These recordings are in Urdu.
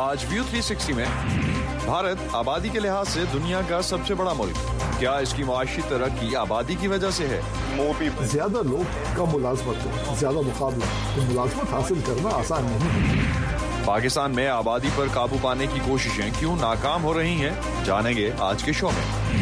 आज व्यू 360 में भारत आबादी के लिहाज से दुनिया का सबसे बड़ा मुल्क, क्या इसकी मुआशी तरक्की आबादी की वजह से है? ज्यादा लोग कम मुलाजमत है, ज्यादा मुकाबला, तो मुलाजमत हासिल करना आसान नहीं है। पाकिस्तान में आबादी पर काबू पाने की कोशिशें क्यों नाकाम हो रही हैं, जानेंगे आज के शो में।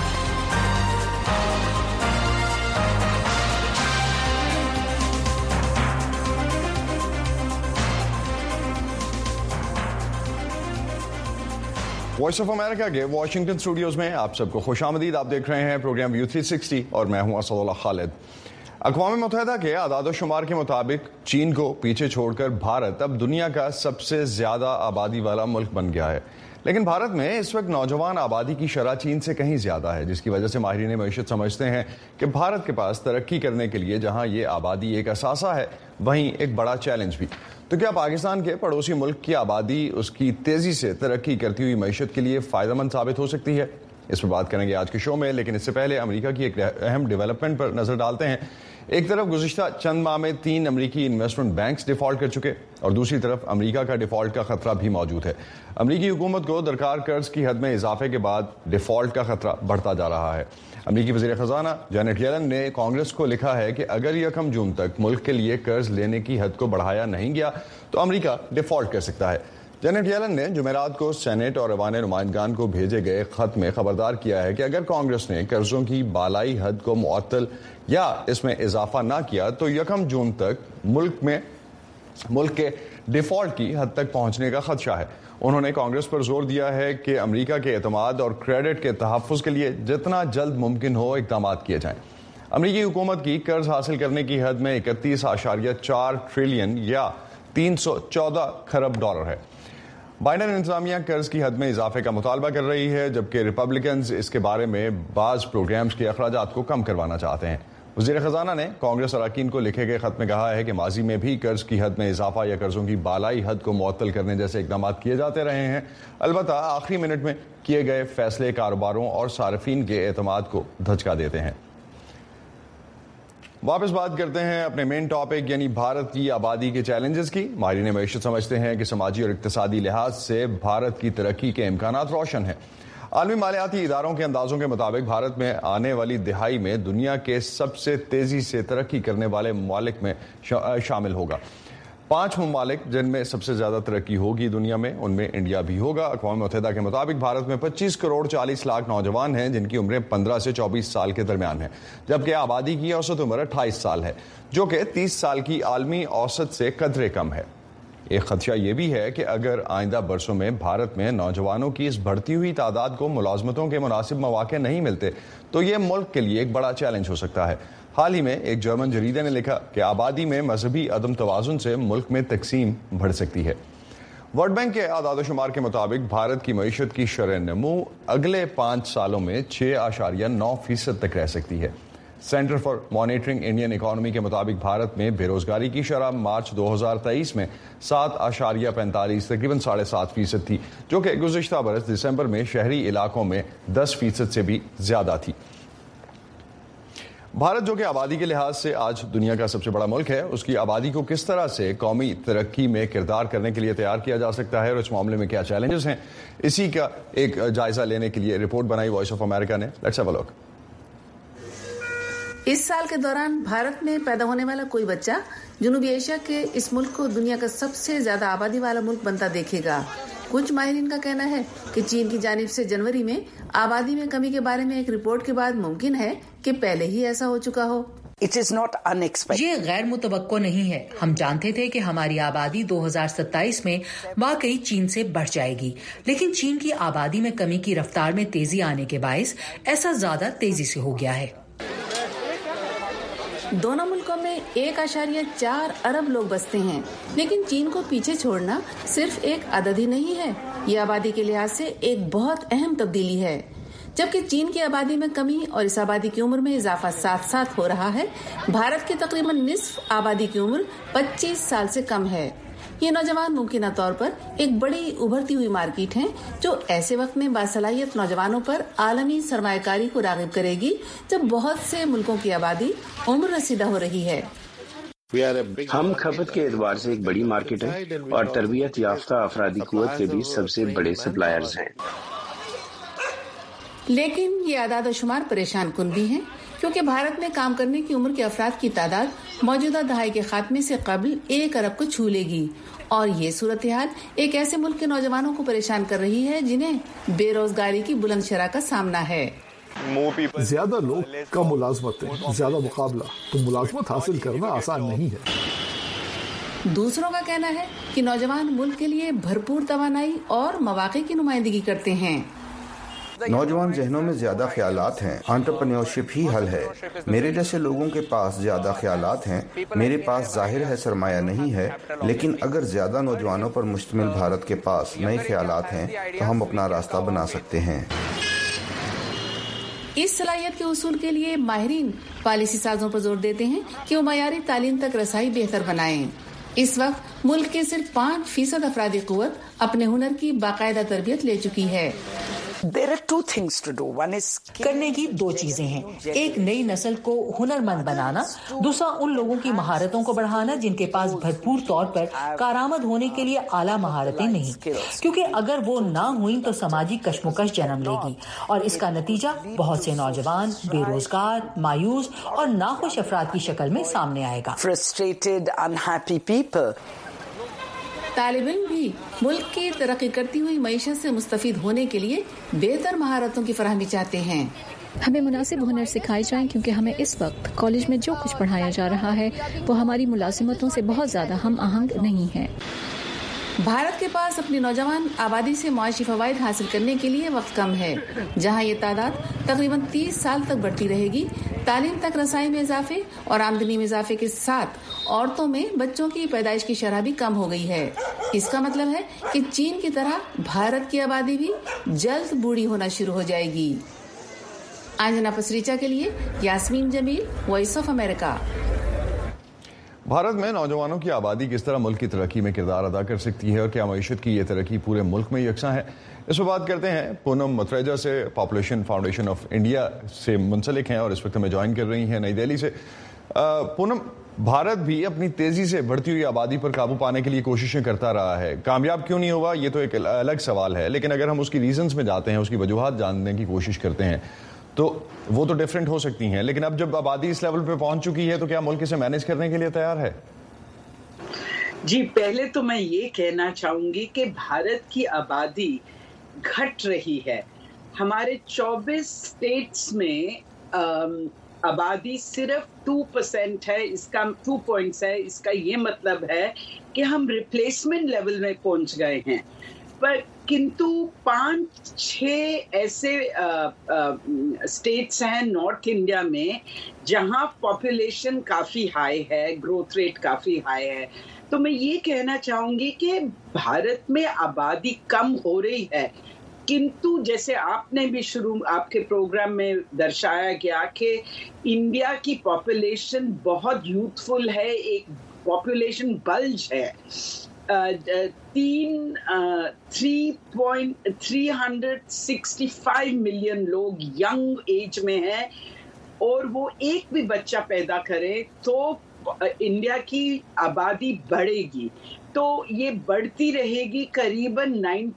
वॉइस ऑफ अमेरिका के वॉशिंगटन स्टूडियोज में आप सबको खुशामदीद। आप देख रहे हैं प्रोग्राम व्यू 360 और मैं हूं असदुल्लाह खालिद। अक़वाम मुत्तहिदा के आदाद-ओ-शुमार के मुताबिक चीन को पीछे छोड़कर भारत अब दुनिया का सबसे ज्यादा आबादी वाला मुल्क बन गया है। लेकिन भारत में इस वक्त नौजवान आबादी की शरह चीन से कहीं ज्यादा है, जिसकी वजह से माहिरीन मईशत समझते हैं कि भारत के पास तरक्की करने के लिए जहां ये आबादी एक असासा है, वहीं एक बड़ा चैलेंज भी। तो क्या पाकिस्तान के पड़ोसी मुल्क की आबादी उसकी तेजी से तरक्की करती हुई मईशत के लिए फायदेमंद साबित हो सकती है? इस पर बात करेंगे आज के शो में, लेकिन इससे पहले अमेरिका की एक अहम डेवलपमेंट पर नजर डालते हैं। एक तरफ गुज़िश्ता चंद माह में 3 अमरीकी इन्वेस्टमेंट बैंक्स डिफॉल्ट कर चुके और दूसरी तरफ अमेरिका का डिफॉल्ट का खतरा भी मौजूद है। अमरीकी हुकूमत को दरकार कर्ज की हद में इजाफे के बाद डिफॉल्ट का खतरा बढ़ता जा रहा है। अमरीकी वज़ीर ख़ज़ाना जैनेट येलन ने कांग्रेस को लिखा है कि अगर 1 जून तक मुल्क के लिए कर्ज लेने की हद को बढ़ाया नहीं गया तो अमरीका डिफॉल्ट कर सकता है। जैनेट येलन ने जुमेरात को सेनेट और ऐवान नुमाइंदगान को भेजे गए खत में खबरदार किया है कि अगर कांग्रेस ने कर्जों की बालाई हद को मुअत्तल या इसमें इजाफा ना किया तो 1 जून तक मुल्क के डिफॉल्ट की हद तक पहुंचने का खदशा है। उन्होंने कांग्रेस पर जोर दिया है कि अमेरिका के एतमाद और क्रेडिट के तहफ़्फ़ुज़ के लिए जितना जल्द मुमकिन हो इक़दाम किए जाएं। अमरीकी हुकूमत की कर्ज हासिल करने की हद में 31.4 ट्रिलियन या 314 खरब डॉलर है। बाइडन इंतजामिया कर्ज की हद में इजाफे का मुतालबा कर रही है, जबकि रिपब्लिकन्स इसके बारे में बाज़ प्रोग्राम्स के अखराजात को कम करवाना चाहते हैं। वज़ीर ख़ज़ाना ने कांग्रेस अरकान को लिखे गए खत में कहा है कि माजी में भी कर्ज की हद में इजाफा या कर्जों की बालाई हद को मुअत्तल करने जैसे इक़दाम किए जाते रहे हैं। अलबत्ता आखिरी मिनट में किए गए फैसले कारोबारों और सार्फिन के एतमाद को धचका देते हैं। वापस बात करते हैं अपने मेन टॉपिक यानी भारत की आबादी के चैलेंजेस की। माहिरीन मईशत समझते हैं कि समाजी और इक्तिसादी लिहाज से भारत की तरक्की के इम्कानात रोशन हैं। आलमी मालियाती इदारों के अंदाजों के मुताबिक भारत में आने वाली दिहाई में दुनिया के सबसे तेजी से तरक्की करने वाले ममालिक में शामिल होगा। 5 ममालिक जिनमें सबसे ज्यादा तरक्की होगी दुनिया में, उनमें इंडिया भी होगा। अक़वाम मुत्तहिदा के मुताबिक भारत में 25 करोड़ 40 लाख नौजवान हैं जिनकी उम्रें 15 से 24 साल के दरमियान है, जबकि आबादी की औसत उम्र 28 साल है, जो कि 30 साल की आलमी औसत से कदरे कम है। एक खदशा ये भी है कि अगर आइंदा बरसों में भारत में नौजवानों की इस बढ़ती हुई तादाद को मुलाजमतों के मुनासिब मौके नहीं मिलते तो ये मुल्क के लिए एक बड़ा चैलेंज हो सकता है। हाल ही में एक जर्मन जरीदे ने लिखा कि आबादी में मजहबी अदम तवाज़ुन से मुल्क में तकसीम बढ़ सकती है। वर्ल्ड बैंक के आदाद-ओ-शुमार के मुताबिक भारत की मईशत की शरह नमू अगले 5 सालों में 6.9% तक रह सकती है। Centre for Monitoring Indian Economy के मुताबिक भारत में बेरोजगारी की शरह मार्च 2023 में 7.45 तकरीबन 7.5% थी, जो कि गुज़िश्ता बरस दिसंबर में शहरी इलाकों में 10% से भी ज्यादा थी। भारत जो कि आबादी के लिहाज से आज दुनिया का सबसे बड़ा मुल्क है, उसकी आबादी को किस तरह से कौमी तरक्की में किरदार करने के लिए तैयार किया जा सकता है और इस मामले में क्या चैलेंजेस हैं, इसी का एक जायजा लेने के लिए रिपोर्ट बनाई वॉइस ऑफ अमेरिका ने। Let's have a look. इस साल के दौरान भारत में पैदा होने वाला कोई बच्चा जनूबी एशिया के इस मुल्क को दुनिया का सबसे ज्यादा आबादी वाला मुल्क बनता देखेगा। कुछ माहिरीन का कहना है कि चीन की जानिब से जनवरी में आबादी में कमी के बारे में एक रिपोर्ट के बाद मुमकिन है कि पहले ही ऐसा हो चुका हो। It is not unexpected. ये गैर मुतवक्को नहीं है। हम जानते थे कि हमारी आबादी 2027 में वाकई चीन से बढ़ जाएगी, लेकिन चीन की आबादी में कमी की रफ्तार में तेजी आने के बायस ऐसा ज्यादा तेजी से हो गया है। दोनों मुल्कों में 1.4 अरब लोग बसते हैं, लेकिन चीन को पीछे छोड़ना सिर्फ एक अदद ही नहीं है, ये आबादी के लिहाज से एक बहुत अहम तब्दीली है। जबकि चीन की आबादी में कमी और इस आबादी की उम्र में इजाफा साथ साथ हो रहा है, भारत की तकरीबन निस्फ आबादी की उम्र 25 साल से कम है। ये नौजवान मुमकिन तौर पर एक बड़ी उभरती हुई मार्केट है, जो ऐसे वक्त में बासलाहियत नौजवानों पर आलमी सरमायाकारी को राग़िब करेगी जब बहुत से मुल्कों की आबादी उम्र रसीदा हो रही है। ہم کھپت کے اعتبار سے ایک بڑی مارکیٹ ہے اور تربیت یافتہ افرادی قوت کے بھی سب سے بڑے سپلائرز ہیں، لیکن یہ اعداد و شمار پریشان کن بھی ہیں، کیونکہ بھارت میں کام کرنے کی عمر کے افراد کی تعداد موجودہ دہائی کے خاتمے سے قبل 1 ارب کو چھو لے گی، اور یہ صورتحال ایک ایسے ملک کے نوجوانوں کو پریشان کر رہی ہے جنہیں بے روزگاری کی بلند شرح کا سامنا ہے۔ زیادہ لوگ کم ملازمتیں، زیادہ مقابلہ، تو ملازمت حاصل کرنا آسان نہیں ہے۔ دوسروں کا کہنا ہے کہ نوجوان ملک کے لیے بھرپور توانائی اور مواقع کی نمائندگی کرتے ہیں۔ نوجوان ذہنوں میں زیادہ خیالات ہیں، انٹرپرینیورشپ ہی حل ہے۔ میرے جیسے لوگوں کے پاس زیادہ خیالات ہیں، میرے پاس ظاہر ہے سرمایہ نہیں ہے، لیکن اگر زیادہ نوجوانوں پر مشتمل بھارت کے پاس نئے خیالات ہیں تو ہم اپنا راستہ بنا سکتے ہیں۔ اس صلاحیت کے حصول کے لیے ماہرین پالیسی سازوں پر زور دیتے ہیں کہ وہ معیاری تعلیم تک رسائی بہتر بنائیں۔ اس وقت ملک کے صرف 5% افرادی قوت اپنے ہنر کی باقاعدہ تربیت لے چکی ہے۔ There are two things to do. One is کرنے کی 2 چیزیں ہیں، ایک نئی نسل کو ہنرمند بنانا، دوسرا ان لوگوں کی مہارتوں کو بڑھانا جن کے پاس بھرپور طور پر کارآمد ہونے کے لیے اعلیٰ مہارتیں نہیں، کیونکہ اگر وہ نہ ہوئیں تو سماجی کشمکش جنم لے گی، اور اس کا نتیجہ بہت سے نوجوان بے روزگار، مایوس اور ناخوش افراد کی شکل میں سامنے آئے گا۔ frustrated, unhappy people. طالب علم بھی ملک کی ترقی کرتی ہوئی معیشت سے مستفید ہونے کے لیے بہتر مہارتوں کی فراہمی چاہتے ہیں۔ ہمیں مناسب ہنر سکھائے جائیں، کیونکہ ہمیں اس وقت کالج میں جو کچھ پڑھایا جا رہا ہے وہ ہماری ملازمتوں سے بہت زیادہ ہم آہنگ نہیں ہے۔ بھارت کے پاس اپنی نوجوان آبادی سے معاشی فوائد حاصل کرنے کے لیے وقت کم ہے، جہاں یہ تعداد تقریباً 30 سال تک بڑھتی رہے گی۔ تعلیم تک رسائی میں اضافے اور آمدنی میں اضافے کے ساتھ عورتوں میں بچوں کی پیدائش کی شرح بھی کم ہو گئی ہے۔ اس کا مطلب ہے کہ چین کی طرح بھارت کی آبادی بھی جلد بوڑھی ہونا شروع ہو جائے گی۔ آنجنا پسریچا کے لیے Yasmeen Jamil, Voice of America. Bharat میں نوجوانوں کی آبادی کس طرح ملک کی ترقی میں کردار ادا کر سکتی ہے، اور کیا معیشت کی یہ ترقی پورے ملک میں یکساں ہے؟ اس پر بات کرتے ہیں پونم متریجا سے، پاپولیشن فاؤنڈیشن آف انڈیا سے منسلک ہیں اور اس وقت ہمیں جوائن کر رہی ہیں نئی دہلی سے۔ پونم، بھارت بھی اپنی تیزی سے بڑھتی ہوئی آبادی پر قابو پانے کے لیے کوششیں کرتا رہا ہے، کامیاب کیوں نہیں ہوا یہ تو ایک الگ سوال ہے، لیکن اگر ہم اس کی ریزنز میں جاتے ہیں، اس کی وجوہات جاننے کی کوشش کرتے ہیں تو وہ تو ڈیفرنٹ ہو سکتی ہیں، لیکن اب جب آبادی اس لیول پہ پہنچ چکی ہے تو کیا ملک اسے مینیج کرنے کے لیے تیار ہے؟ جی، پہلے تو میں یہ کہنا چاہوں گی کہ بھارت کی آبادی گھٹ رہی ہے۔ ہمارے 24 اسٹیٹس میں آبادی صرف 2% ہے، اس کا 2 پوائنٹس ہے۔ اس کا یہ مطلب ہے کہ ہم ریپلیسمنٹ لیول میں پہنچ گئے ہیں، پر کنتو 5-6 ایسے اسٹیٹس ہیں نارتھ انڈیا میں جہاں پاپولیشن کافی ہائی ہے، گروتھ ریٹ کافی ہائی ہے۔ تو میں یہ کہنا چاہوں گی کہ بھارت میں آبادی کم ہو رہی ہے، کنتو جیسے آپ نے بھی آپ کے پروگرام میں درشایا گیا کہ انڈیا کی پاپولیشن بہت یوتھفل ہے، ایک پاپولیشن بلج ہے۔ 365 ملین لوگ ینگ ایج میں ہیں، اور وہ ایک بھی بچہ پیدا کرے تو انڈیا کی آبادی بڑھے گی، تو یہ بڑھتی رہے گی قریباً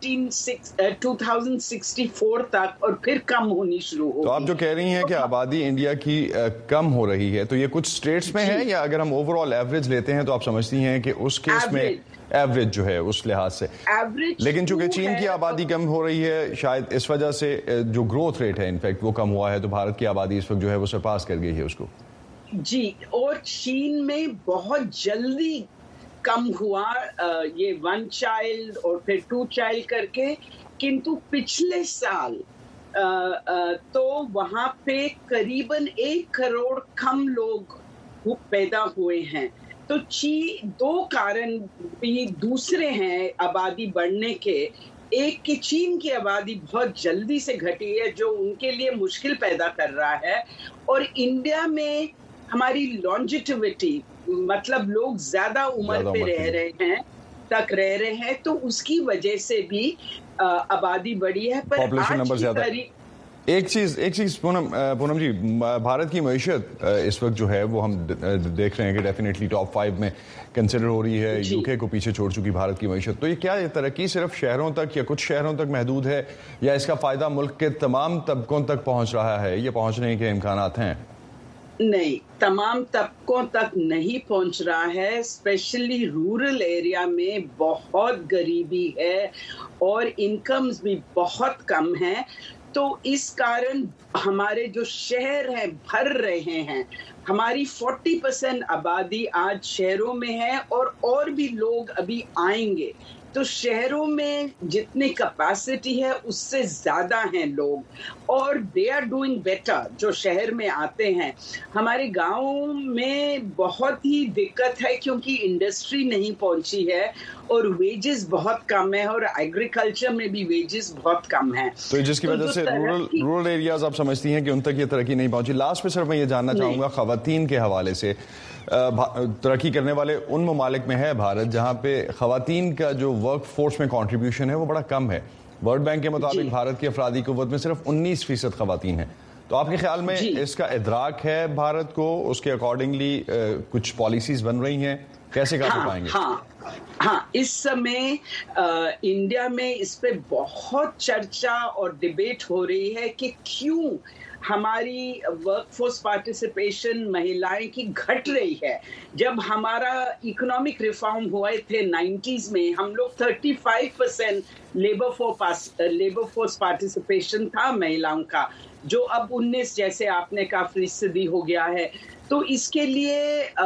2064 تک، اور پھر کم ہونی شروع ہوگی۔ تو آپ جو کہہ رہی ہیں کہ آبادی انڈیا کی کم ہو رہی ہے، تو یہ کچھ اسٹیٹس میں ہے، یا اگر ہم اوور آل ایوریج لیتے ہیں تو آپ سمجھتی ہیں کہ اس کیس میں ایوریج جو ہے اس لحاظ سے؟ لیکن چونکہ چین کی آبادی کم ہو رہی ہے، شاید اس وجہ سے جو گروتھ ریٹ ہے انفیکٹ وہ کم ہوا ہے، تو بھارت کی آبادی اس وقت جو ہے وہ سرپاس کر گئی ہے اس کو۔ جی، اور چین میں بہت جلدی کم ہوا، یہ 1 چائلڈ اور پھر 2 چائلڈ کر کے، کنتو پچھلے سال تو وہاں پہ قریباً 1 کروڑ کم لوگ پیدا ہوئے ہیں۔ تو 2 کارن بھی دوسرے ہیں آبادی بڑھنے کے۔ ایک کہ چین کی آبادی بہت جلدی سے گھٹی ہے جو ان کے لیے مشکل پیدا کر رہا ہے، اور انڈیا میں ہماری لانجیٹیوٹی، مطلب لوگ زیادہ عمر پہ رہ رہے ہیں، تو اس کی وجہ سے بھی آبادی بڑی ہے۔ پر ایک چیز پونم جی، بھارت کی معیشت اس وقت جو ہے وہ ہم دیکھ رہے ہیں کہ ڈیفینیٹلی ٹاپ 5 میں کنسیڈر ہو رہی ہے، یو کے کو پیچھے چھوڑ چکی بھارت کی معیشت. تو یہ کیا یہ ترقی صرف شہروں تک یا کچھ شہروں تک محدود ہے، یا اس کا فائدہ ملک کے تمام طبقوں تک پہنچ رہا ہے؟ یہ پہنچنے کے امکانات ہیں؟ نہیں، تمام طبقوں تک نہیں پہنچ رہا ہے. اسپیشلی رورل ایریا میں بہت غریبی ہے اور انکمز بھی بہت کم ہیں. تو اس کارن ہمارے جو شہر ہیں بھر رہے ہیں. ہماری 40% آبادی آج شہروں میں ہے اور بھی لوگ ابھی آئیں گے. تو شہروں میں جتنی کیپیسٹی ہے اس سے زیادہ ہیں لوگ، اور دے آر ڈوئنگ بیٹر جو شہر میں آتے ہیں. ہمارے گاؤں میں بہت ہی دقت ہے کیونکہ انڈسٹری نہیں پہنچی ہے اور ویجز بہت کم ہے، اور ایگریکلچر میں بھی ویجز بہت کم ہیں. تو جس کی وجہ سے رورل ایریاز آپ سمجھتی ہیں کہ ان تک یہ ترقی نہیں پہنچی. لاسٹ پہ صرف میں یہ جاننا چاہوں گا، خواتین کے حوالے سے ترقی کرنے والے ان ممالک میں ہے بھارت جہاں پہ خواتین کا جو ورک فورس میں کنٹریبیوشن ہے وہ بڑا کم ہے. ورلڈ بینک کے مطابق بھارت کی افرادی قوت میں صرف 19% خواتین ہیں. تو آپ کے خیال میں اس کا ادراک ہے بھارت کو؟ اس کے اکارڈنگلی کچھ پالیسیز بن رہی ہیں؟ کیسے کر پائیں گے؟ ہاں، اس سمے انڈیا میں اس پہ بہت چرچا اور ڈیبیٹ ہو رہی ہے کہ کیوں ہماری ورک فورس پارٹیسپیشن مہیلائیں کی گھٹ رہی ہے. جب ہمارا اکنامک ریفارم ہوئے تھے 90s میں، ہم لوگ 35% لیبر فورس پارٹیسپیشن تھا مہیلاؤں کا، جو اب 19 جیسے آپ نے کہا فیصدی ہو گیا ہے. تو اس کے لیے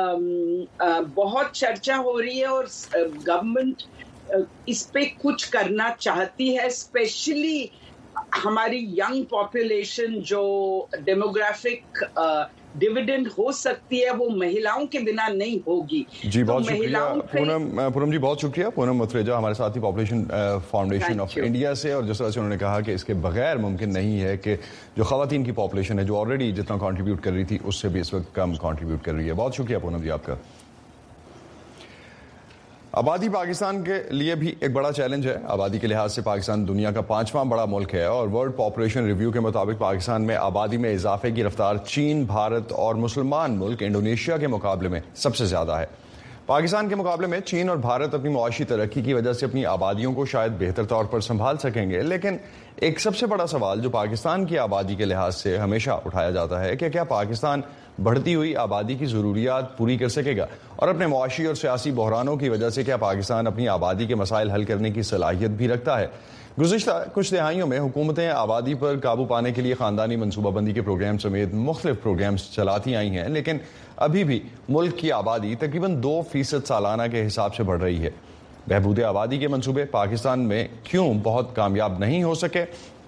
بہت چرچا ہو رہی ہے اور گورنمنٹ اس پہ کچھ کرنا چاہتی ہے. اسپیشلی ہماری ینگ پاپولیشن جو ڈیموگرافک ڈیویڈنڈ ہو سکتی ہے وہ مہیلاؤں کے بنا نہیں ہوگی. جی بہت شکریہ پونم جی، بہت شکریہ. پونم متریجا ہمارے ساتھ ہی پاپولیشن فاؤنڈیشن آف انڈیا سے، اور جس طرح سے انہوں نے کہا کہ اس کے بغیر ممکن نہیں ہے کہ جو خواتین کی پاپولیشن ہے جو آلریڈی جتنا کنٹریبیوٹ کر رہی تھی اس سے بھی اس وقت کم کنٹریبیوٹ کر رہی ہے. بہت شکریہ پونم جی آپ کا. آبادی پاکستان کے لیے بھی ایک بڑا چیلنج ہے. آبادی کے لحاظ سے پاکستان دنیا کا 5واں بڑا ملک ہے، اور ورلڈ پاپولیشن ریویو کے مطابق پاکستان میں آبادی میں اضافے کی رفتار چین، بھارت اور مسلمان ملک انڈونیشیا کے مقابلے میں سب سے زیادہ ہے. پاکستان کے مقابلے میں چین اور بھارت اپنی معاشی ترقی کی وجہ سے اپنی آبادیوں کو شاید بہتر طور پر سنبھال سکیں گے، لیکن ایک سب سے بڑا سوال جو پاکستان کی آبادی کے لحاظ سے ہمیشہ اٹھایا جاتا ہے کہ کیا پاکستان بڑھتی ہوئی آبادی کی ضروریات پوری کر سکے گا، اور اپنے معاشی اور سیاسی بحرانوں کی وجہ سے کیا پاکستان اپنی آبادی کے مسائل حل کرنے کی صلاحیت بھی رکھتا ہے. گزشتہ کچھ دہائیوں میں حکومتیں آبادی پر قابو پانے کے لیے خاندانی منصوبہ بندی کے پروگرام سمیت مختلف پروگرامز چلاتی آئی ہیں، لیکن ابھی بھی ملک کی آبادی تقریباً 2% سالانہ کے حساب سے بڑھ رہی ہے. بہبود آبادی کے منصوبے پاکستان میں کیوں بہت کامیاب نہیں ہو سکے،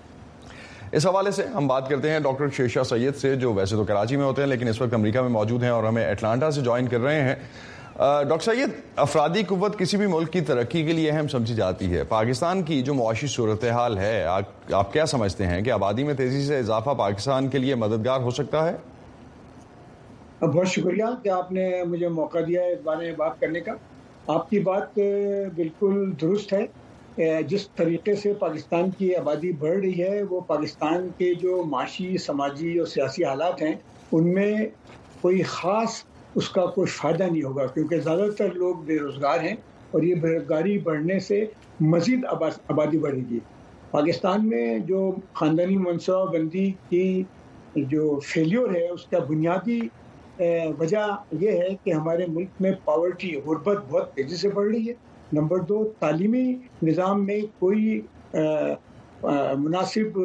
اس حوالے سے ہم بات کرتے ہیں ڈاکٹر شیرشاہ سید سے، جو ویسے تو کراچی میں ہوتے ہیں لیکن اس وقت امریکہ میں موجود ہیں اور ہمیں اٹلانٹا سے جوائن کر رہے ہیں. ڈاکٹر سید، افرادی قوت کسی بھی ملک کی ترقی کے لیے اہم سمجھی جاتی ہے. پاکستان کی جو معاشی صورتحال ہے، آپ کیا سمجھتے ہیں کہ آبادی میں تیزی سے اضافہ پاکستان کے لیے مددگار ہو سکتا ہے؟ بہت شکریہ کہ آپ نے مجھے موقع دیا اس بارے میں بات کرنے کا. آپ کی بات بالکل درست ہے. جس طریقے سے پاکستان کی آبادی بڑھ رہی ہے وہ پاکستان کے جو معاشی، سماجی اور سیاسی حالات ہیں ان میں کوئی خاص اس کا کوئی فائدہ نہیں ہوگا، کیونکہ زیادہ تر لوگ بے روزگار ہیں اور یہ بے روزگاری بڑھنے سے مزید آبادی بڑھے گی. پاکستان میں جو خاندانی منصوبہ بندی کی جو فیلیور ہے اس کا بنیادی وجہ یہ ہے کہ ہمارے ملک میں پاورٹی، غربت بہت تیزی سے بڑھ رہی ہے. نمبر 2، تعلیمی نظام میں کوئی مناسب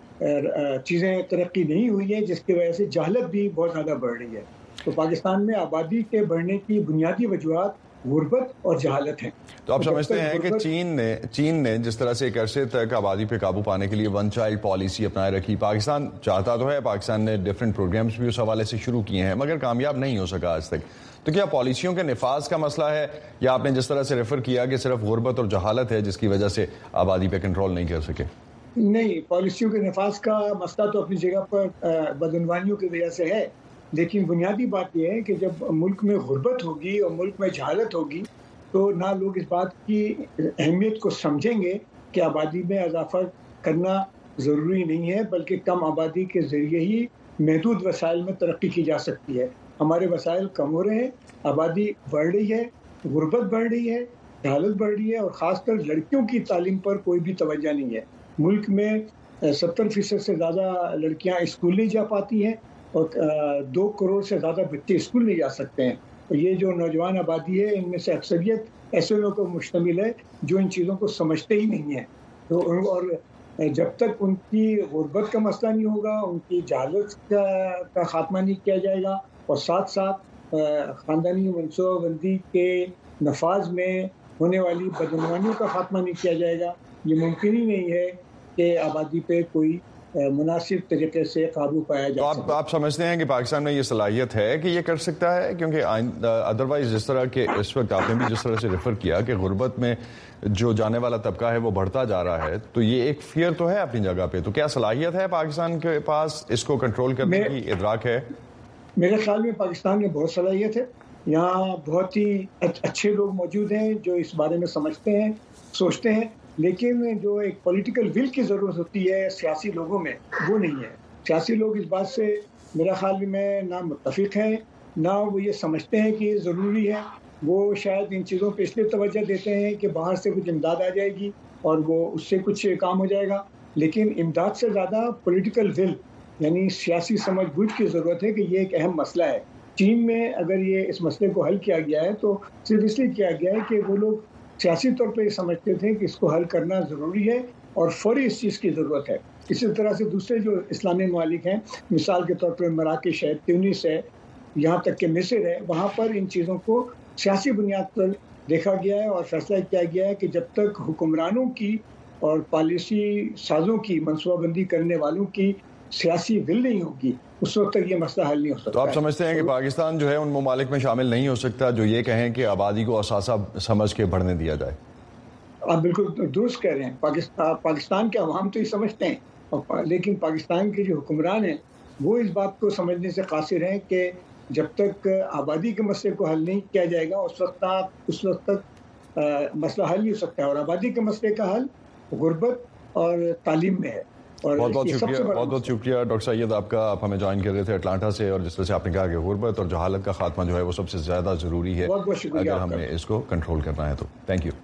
چیزیں ترقی نہیں ہوئی ہیں، جس کی وجہ سے جہالت بھی بہت زیادہ بڑھ رہی ہے. تو پاکستان میں آبادی کے بڑھنے کی بنیادی وجوہات غربت اور جہالت ہیں. تو آپ سمجھتے ہیں کہ چین نے جس طرح سے ایک عرصے تک آبادی پہ قابو پانے کے لیے 1 چائلڈ پالیسی اپنائے رکھی، پاکستان چاہتا تو ہے، پاکستان نے ڈفرینٹ پروگرامز بھی اس حوالے سے شروع کیے ہیں مگر کامیاب نہیں ہو سکا آج تک. تو کیا پالیسیوں کے نفاذ کا مسئلہ ہے، یا آپ نے جس طرح سے ریفر کیا کہ صرف غربت اور جہالت ہے جس کی وجہ سے آبادی پہ کنٹرول نہیں کر سکے؟ نہیں، پالیسیوں کے نفاذ کا مسئلہ تو اپنی جگہ پر بدعنوانیوں کی وجہ سے ہے، لیکن بنیادی بات یہ ہے کہ جب ملک میں غربت ہوگی اور ملک میں جہالت ہوگی تو نہ لوگ اس بات کی اہمیت کو سمجھیں گے کہ آبادی میں اضافہ کرنا ضروری نہیں ہے، بلکہ کم آبادی کے ذریعے ہی محدود وسائل میں ترقی کی جا سکتی ہے۔ ہمارے وسائل کم ہو رہے ہیں، آبادی بڑھ رہی ہے، غربت بڑھ رہی ہے، جہالت بڑھ رہی ہے، اور خاص کر لڑکیوں کی تعلیم پر کوئی بھی توجہ نہیں ہے۔ ملک میں 70% سے زیادہ لڑکیاں اسکول نہیں جا پاتی ہیں، اور 2 کروڑ سے زیادہ بچے اسکول نہیں جا سکتے ہیں۔ اور یہ جو نوجوان آبادی ہے، ان میں سے اکثریت ایسے لوگوں پر مشتمل ہے جو ان چیزوں کو سمجھتے ہی نہیں ہیں۔ اور جب تک ان کی غربت کا مسئلہ نہیں ہوگا، ان کی جہالت کا خاتمہ نہیں کیا جائے گا، اور ساتھ ساتھ خاندانی منصوبہ بندی کے نفاذ میں ہونے والی بدعنوانیوں کا خاتمہ نہیں کیا جائے گا، یہ ممکن ہی نہیں ہے کہ آبادی پہ کوئی مناسب طریقے سے قابو پایا جا سکے۔ آپ سمجھتے ہیں کہ پاکستان میں یہ صلاحیت ہے کہ یہ کر سکتا ہے؟ کیونکہ ادروائز جس طرح کے اس وقت آپ نے بھی جس طرح سے ریفر کیا کہ غربت میں جو جانے والا طبقہ ہے وہ بڑھتا جا رہا ہے، تو یہ ایک فیئر تو ہے اپنی جگہ پہ، تو کیا صلاحیت ہے پاکستان کے پاس اس کو کنٹرول کرنے کی، ادراک ہے؟ میرے خیال میں پاکستان میں بہت صلاحیت ہے، یہاں بہت ہی اچھے لوگ موجود ہیں جو اس بارے میں سمجھتے ہیں، سوچتے ہیں، لیکن جو ایک پولیٹیکل ول کی ضرورت ہوتی ہے سیاسی لوگوں میں، وہ نہیں ہے۔ سیاسی لوگ اس بات سے میرا خیال میں نہ متفق ہیں، نہ وہ یہ سمجھتے ہیں کہ یہ ضروری ہے۔ وہ شاید ان چیزوں پہ اس لیے توجہ دیتے ہیں کہ باہر سے کچھ امداد آ جائے گی اور وہ اس سے کچھ کام ہو جائے گا، لیکن امداد سے زیادہ پولیٹیکل ول یعنی سیاسی سمجھ بوجھ کی ضرورت ہے کہ یہ ایک اہم مسئلہ ہے۔ چین میں اگر یہ اس مسئلے کو حل کیا گیا ہے تو صرف اس لیے کیا گیا ہے کہ وہ لوگ سیاسی طور پہ یہ سمجھتے تھے کہ اس کو حل کرنا ضروری ہے اور فوری اس چیز کی ضرورت ہے۔ اسی طرح سے دوسرے جو اسلامی ممالک ہیں، مثال کے طور پر مراکش ہے، تیونس ہے، یہاں تک کہ مصر ہے، وہاں پر ان چیزوں کو سیاسی بنیاد پر دیکھا گیا ہے اور فیصلہ کیا گیا ہے کہ جب تک حکمرانوں کی اور پالیسی سازوں کی، منصوبہ بندی کرنے والوں کی سیاسی ول نہیں ہوگی، اس وقت تک یہ مسئلہ حل نہیں ہو سکتا۔ تو آپ سمجھتے ہیں کہ پاکستان جو ہے ان ممالک میں شامل نہیں ہو سکتا جو یہ کہیں کہ آبادی کو اثاثہ سمجھ کے بڑھنے دیا جائے؟ آپ بالکل درست کہہ رہے ہیں، پاکستان کے عوام تو یہ سمجھتے ہیں، لیکن پاکستان کے جو حکمران ہیں وہ اس بات کو سمجھنے سے قاصر ہیں کہ جب تک آبادی کے مسئلے کو حل نہیں کیا جائے گا اس وقت تک مسئلہ حل نہیں ہو سکتا ہے، اور آبادی کے مسئلے کا حل غربت اور تعلیم میں ہے۔ بہت بہت شکریہ ڈاکٹر سید آپ کا، آپ ہمیں جوائن کر رہے تھے اٹلانٹا سے، اور جس طرح سے آپ نے کہا کہ غربت اور جہالت کا خاتمہ جو ہے وہ سب سے زیادہ ضروری ہے اگر ہمیں اس کو کنٹرول کرنا ہے تو۔ Thank you.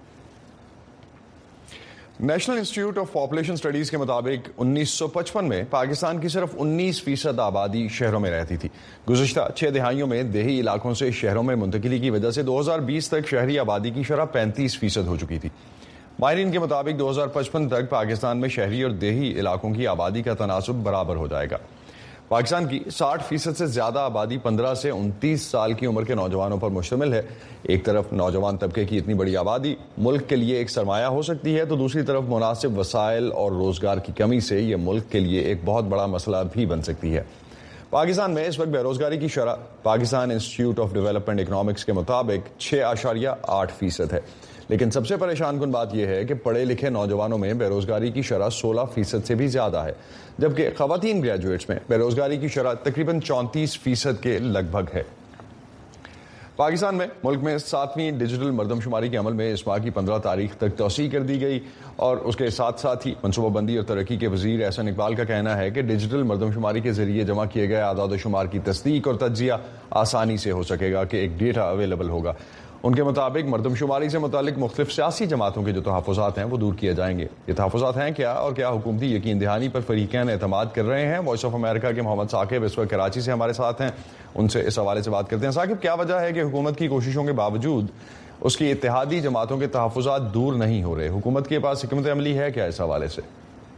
National Institute of Population Studies کے مطابق 1955 میں پاکستان کی صرف 19% آبادی شہروں میں رہتی تھی۔ گزشتہ 6 دہائیوں میں دیہی علاقوں سے شہروں میں منتقلی کی وجہ سے 2020 تک شہری آبادی کی شرح 35% ہو چکی تھی۔ ماہرین کے مطابق 2055 تک پاکستان میں شہری اور دیہی علاقوں کی آبادی کا تناسب برابر ہو جائے گا۔ پاکستان کی 60% سے زیادہ آبادی 15 سے 29 سال کی عمر کے نوجوانوں پر مشتمل ہے۔ ایک طرف نوجوان طبقے کی اتنی بڑی آبادی ملک کے لیے ایک سرمایہ ہو سکتی ہے، تو دوسری طرف مناسب وسائل اور روزگار کی کمی سے یہ ملک کے لیے ایک بہت بڑا مسئلہ بھی بن سکتی ہے۔ پاکستان میں اس وقت بے روزگاری کی شرح Pakistan Institute of Development Economics کے مطابق 6.8% ہے، لیکن سب سے پریشان کن بات یہ ہے کہ پڑھے لکھے نوجوانوں میں بے روزگاری کی شرح 16% سے بھی زیادہ ہے، جبکہ خواتین گریجویٹس میں بے روزگاری کی شرح تقریباً 34% کے لگ بھگ ہے۔ پاکستان میں ملک میں 7ویں ڈیجیٹل مردم شماری کے عمل میں اس ماہ کی 15 تاریخ تک توسیع کر دی گئی، اور اس کے ساتھ ساتھ ہی منصوبہ بندی اور ترقی کے وزیر احسن اقبال کا کہنا ہے کہ ڈیجیٹل مردم شماری کے ذریعے جمع کیے گئے اعداد و شمار کی تصدیق اور تجزیہ آسانی سے ہو سکے گا کہ ایک ڈیٹا اویلیبل ہوگا۔ ان کے مطابق مردم شماری سے متعلق مختلف سیاسی جماعتوں کے جو تحفظات ہیں وہ دور کیے جائیں گے۔ یہ تحفظات ہیں کیا، اور کیا حکومتی یقین دہانی پر فریقین اعتماد کر رہے ہیں؟ وائس آف امریکہ کے محمد ثاقب اس وقت کراچی سے ہمارے ساتھ ہیں، ان سے اس حوالے سے بات کرتے ہیں۔ ثاقب، کیا وجہ ہے کہ حکومت کی کوششوں کے باوجود اس کی اتحادی جماعتوں کے تحفظات دور نہیں ہو رہے؟ حکومت کے پاس حکمت عملی ہے کیا اس حوالے سے؟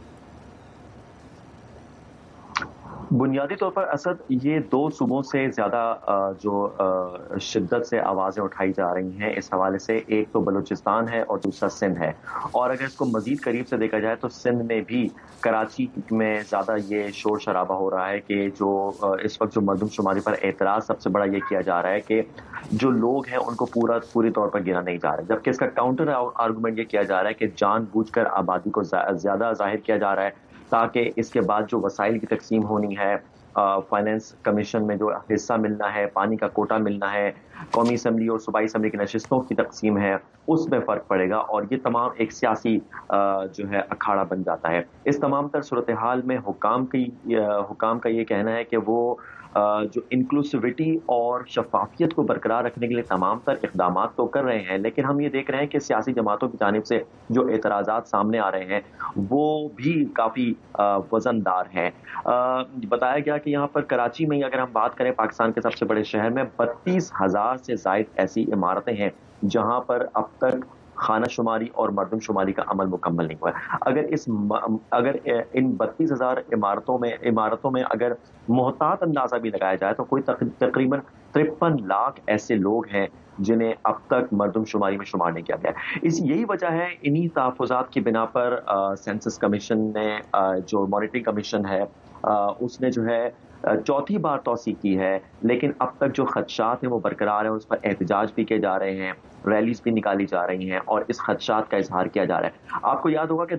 بنیادی طور پر اسد، یہ 2 صوبوں سے زیادہ جو شدت سے آوازیں اٹھائی جا رہی ہیں اس حوالے سے، ایک تو بلوچستان ہے اور دوسرا سندھ ہے، اور اگر اس کو مزید قریب سے دیکھا جائے تو سندھ میں بھی کراچی میں زیادہ یہ شور شرابہ ہو رہا ہے کہ جو اس وقت جو مردم شماری پر اعتراض سب سے بڑا یہ کیا جا رہا ہے کہ جو لوگ ہیں ان کو پوری طور پر گنا نہیں جا رہا ہے، جبکہ اس کا کاؤنٹر آرگومنٹ یہ کیا جا رہا ہے کہ جان بوجھ کر آبادی کو زیادہ ظاہر کیا جا رہا ہے تاکہ اس کے بعد جو وسائل کی تقسیم ہونی ہے फाइनेंस कमीशन में जो हिस्सा मिलना है, पानी का कोटा मिलना है, कौमी असम्बली और सूबाई असम्बली की नशिस्तों की तकसीम है, उसमें फ़र्क पड़ेगा और ये तमाम एक सियासी जो है अखाड़ा बन जाता है। इस तमाम तर सूरत हाल में हुकाम का ये कहना है कि वो जो इंक्लूसिविटी और शफाफियत को बरकरार रखने के लिए तमाम तर इक़दामात तो कर रहे हैं, लेकिन हम ये देख रहे हैं कि सियासी जमातों की जानिब से जो एतराज़ात सामने आ रहे हैं वो भी काफ़ी वज़नदार हैं। बताया गया कि यहाँ पर कराची में अगर हम बात करें, पाकिस्तान के सबसे बड़े शहर में 32,000 से ज़ायद ऐसी इमारतें हैं जहाँ पर अब तक खाना शुमारी और मरदम शुमारी का अमल मुकम्मल नहीं हुआ है। अगर इन 32,000 इमारतों में अगर मोहतात अंदाज़ा भी लगाया जाए तो कोई तकरीबन 53 लाख ऐसे लोग हैं जिन्हें अब तक मरदम शुमारी में शुमार नहीं किया गया। यही वजह है, इन्हीं तहफ़्फ़ुज़ात की बिना पर सेंसस कमीशन ने जो मॉनिटरिंग कमीशन है उसने जो है चौथी बार तौसीक की है, लेकिन अब तक जो खदशात हैं वो बरकरार हैं, उस पर एहतजाज भी किए जा रहे हैं, रैलीज भी निकाली जा रही हैं और इस खदशात का इजहार किया जा रहा है। आपको याद होगा कि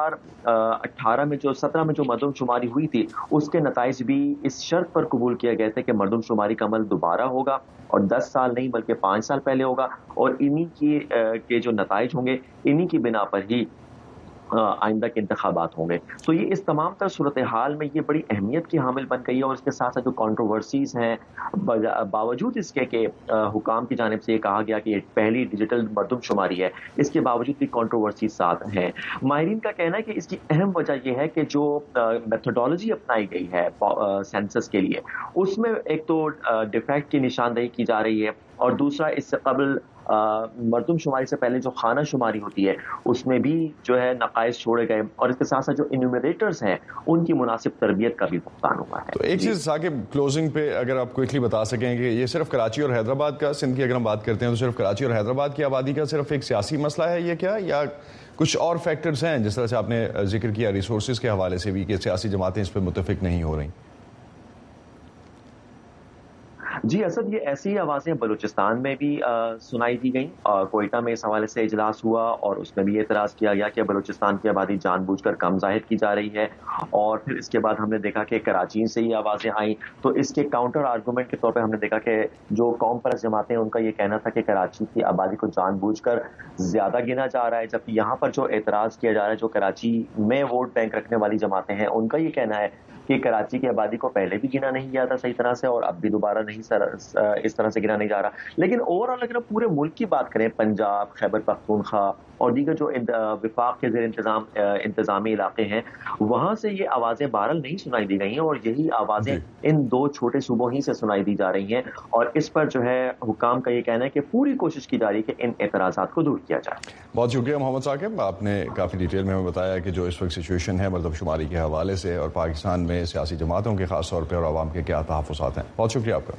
2017 में जो मरदम शुमारी हुई थी उसके नताइज भी इस शर्त पर कबूल किए गए थे कि मरदम शुमारी का अमल दोबारा होगा और 10 साल नहीं बल्कि 5 साल पहले होगा और इन्हीं के जो नताइज होंगे इन्हीं की बिना पर ही आइंदा के इंतखाबात होंगे। तो ये इस तमाम तर सूरत हाल में ये बड़ी अहमियत की हामिल बन गई है और इसके साथ साथ जो कंट्रोवर्सीज हैं, बावजूद इसके कि हुकाम की जानिब से ये कहा गया कि ये पहली डिजिटल मरदम शुमारी है, इसके बावजूद भी कंट्रोवर्सीज साथ हैं। माहिरीन का कहना है कि इसकी अहम वजह यह है कि जो मेथोडोलॉजी अपनाई गई है सेंसस के लिए उसमें एक तो डिफेक्ट की निशानदेही की जा रही है और दूसरा इससे कबल मरदम शुमारी से पहले जो खाना शुमारी होती है उसमें भी जो है नकाइस छोड़े गए और इसके साथ साथ जो इन्यूमरेटर्स हैं उनकी मुनासिब तरबियत का भी भुगतान हुआ है। तो एक चीज़ साकिब क्लोजिंग पे अगर आप क्विकली बता सकें कि ये सिर्फ कराची और हैदराबाद का, सिंध की अगर हम बात करते हैं तो सिर्फ कराची और हैदराबाद की आबादी का सिर्फ एक सियासी मसला है ये क्या, या कुछ और फैक्टर्स हैं जिस तरह से आपने जिक्र किया रिसोर्सेज के हवाले से भी कि सियासी जमातें इस पर मुतफिक नहीं हो रही? जी असद, ये ऐसी आवाज़ें बलूचिस्तान में भी सुनाई दी गई। कोयटा में इस हवाले से इजलास हुआ और उसमें भी एतराज़ किया गया कि बलूचिस्तान की आबादी जानबूझकर कम जाहिर की जा रही है और फिर इसके बाद हमने देखा कि कराची से ये आवाज़ें आई तो इसके काउंटर आर्गूमेंट के तौर पे हमने देखा कि जो कौम परस्त जमातें उनका ये कहना था कि कराची की आबादी को जानबूझकर ज़्यादा गिना जा रहा है, जबकि यहाँ पर जो एतराज़ किया जा रहा है जो कराची में वोट बैंक रखने वाली जमातें हैं उनका ये कहना है कि कराची की आबादी को पहले भी गिना नहीं गया था सही तरह से और अब भी दोबारा नहीं इस तरह से गिना नहीं जा रहा। लेकिन ओवरऑल अगर हम पूरे मुल्क की बात करें, पंजाब, खैबर पख्तूनख्वा और दीगर जो विफाक के ज़ेर इंतज़ामी इलाके हैं वहाँ से ये आवाज़ें बहरहाल नहीं सुनाई दी गई हैं और यही आवाज़ें इन दो छोटे सूबों ही से सुनाई दी जा रही हैं और इस पर जो है हुकाम का ये कहना है कि पूरी कोशिश की जा रही है कि इन एतराज़ात को दूर किया जाए। बहुत शुक्रिया मोहम्मद साकिब, आपने काफ़ी डिटेल में हमें बताया कि जो इस वक्त सिचुएशन है मरदमशुमारी के हवाले से और पाकिस्तान में सियासी जमातों के खास तौर पर और आवाम के क्या तहफ़्फ़ुज़ात हैं। बहुत शुक्रिया आपका।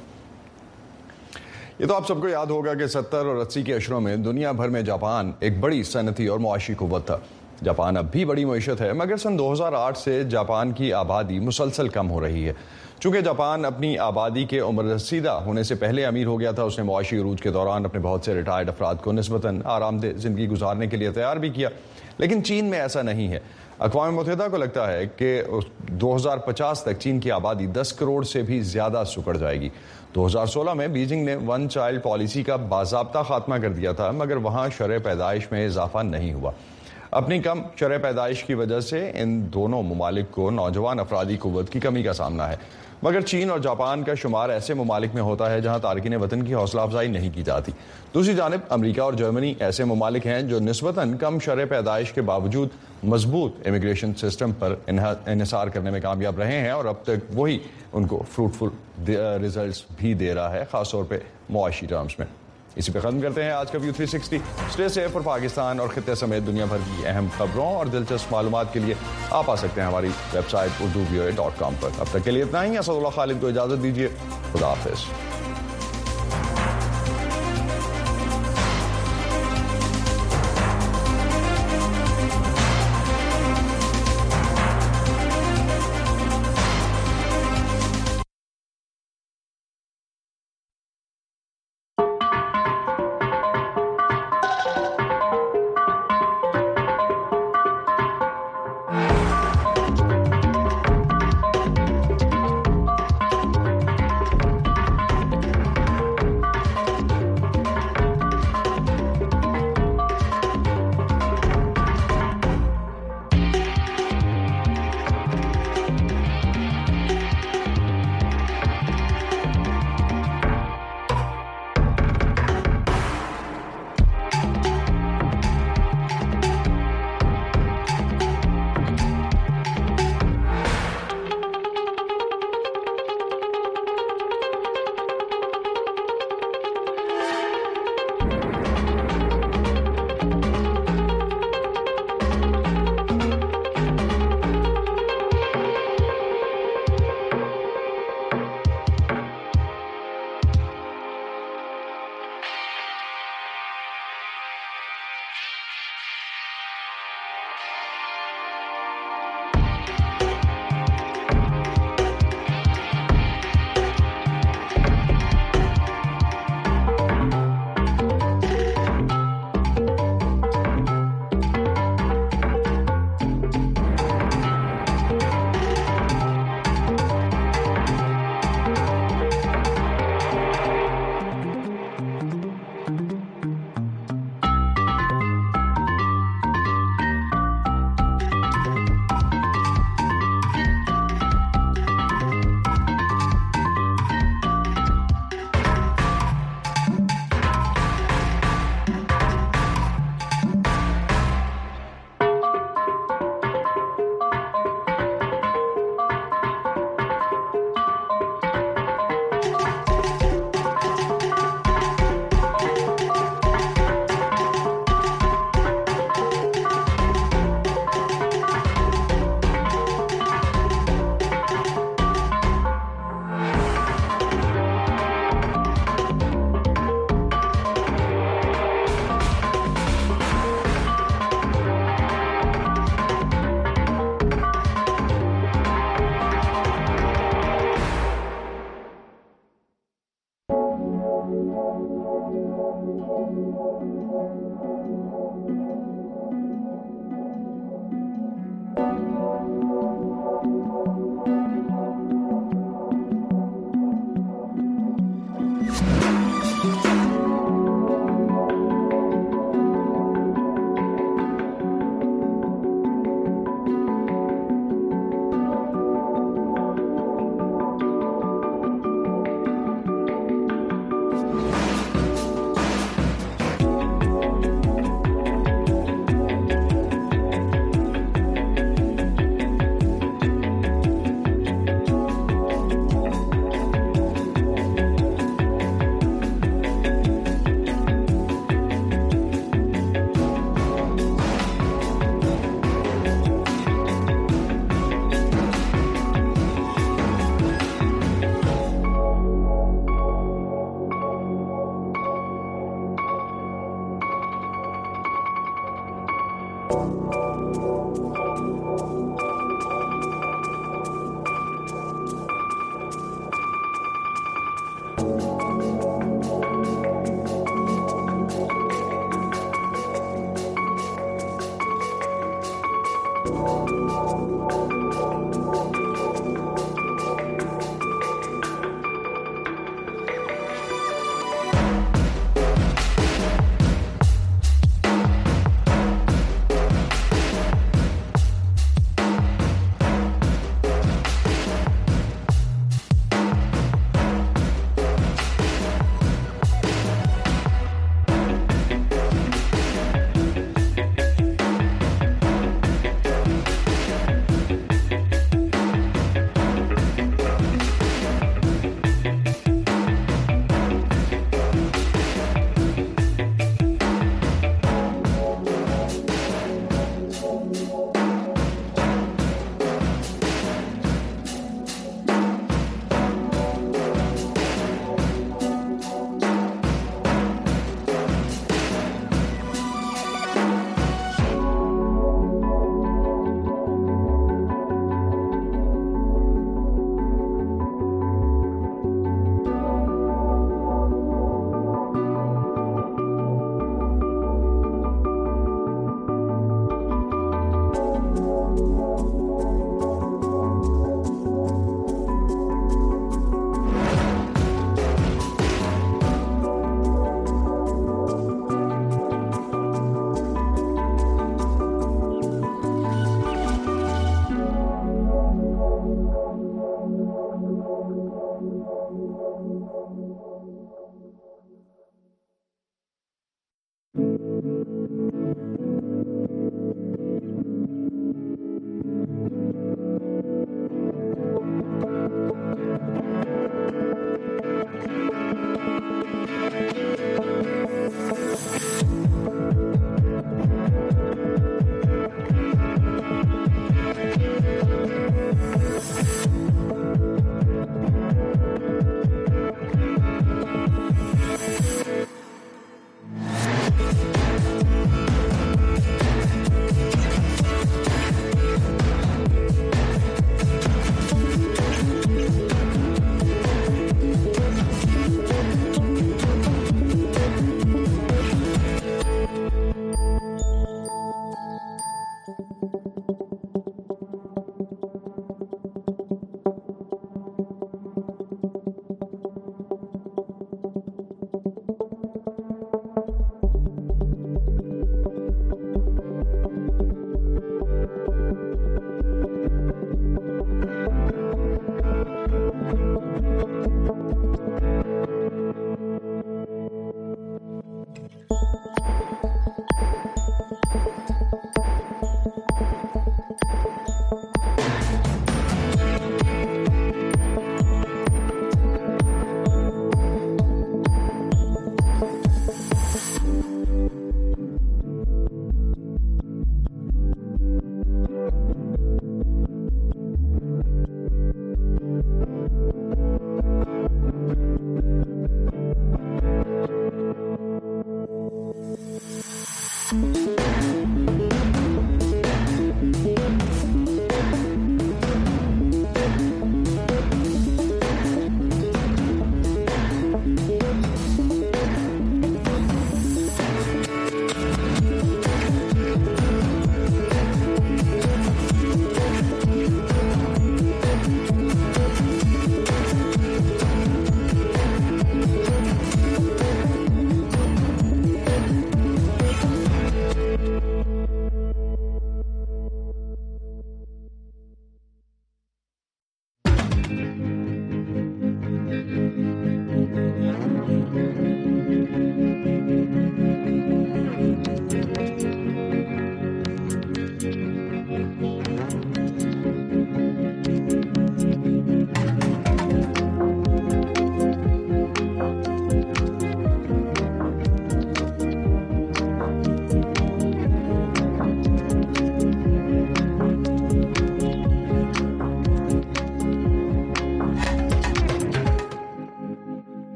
ये तो आप सबको याद होगा कि 70 और 80 के अशरों में दुनिया भर में जापान एक बड़ी सनती और मुआशी कुव्वत था। जापान अब भी बड़ी मईशत है, मगर सन 2008 से जापान की आबादी मुसलसल कम हो रही है। चूँकि जापान अपनी आबादी के उम्र रसीदा होने से पहले अमीर हो गया था, उसने मुआशी उरूज के दौरान अपने बहुत से रिटायर्ड अफराद को निस्बतन आरामदेह ज़िंदगी गुजारने के लिए तैयार भी किया। लेकिन चीन में ऐसा नहीं है। अक़वाम मुत्तहिदा को लगता है कि 2050 तक चीन की आबादी 10 करोड़ से भी ज़्यादा सुकड़ जाएगी। 2016 में बीजिंग ने वन चाइल्ड पॉलिसी का बाज़ाब्ता खात्मा कर दिया था, मगर वहाँ शरह पैदाइश में इजाफा नहीं हुआ। अपनी कम शरह पैदाइश की वजह से इन दोनों ममालिक को नौजवान अफरादी क़ुव्वत की कमी का सामना है। मगर चीन और जापान का शुमार ऐसे ममालिक में होता है जहाँ तारकीन वतन की हौसला अफजाई नहीं की जाती। दूसरी जानिब अमरीका और जर्मनी ऐसे ममालिक हैं जो निस्बतन कम शरह पैदाइश के बावजूद मजबूत इमिग्रेशन सिस्टम पर इन्हिसार करने में कामयाब रहे हैं और अब तक वही उनको फ्रूटफुल रिजल्ट्स भी दे रहा है, ख़ास तौर पर मुआशी टर्म्स में। इसी पे ख़त्म करते हैं आज का व्यू 360। स्टे सेफ और पाकिस्तान और खित्ते समेत दुनिया भर की अहम खबरों और दिलचस्प मालूमात के लिए आप आ सकते हैं हमारी वेबसाइट urduvoa.com पर। अब तक के लिए इतना ही। असदुल्लाह खालिद को इजाज़त दीजिए। खुदा हाफिज़।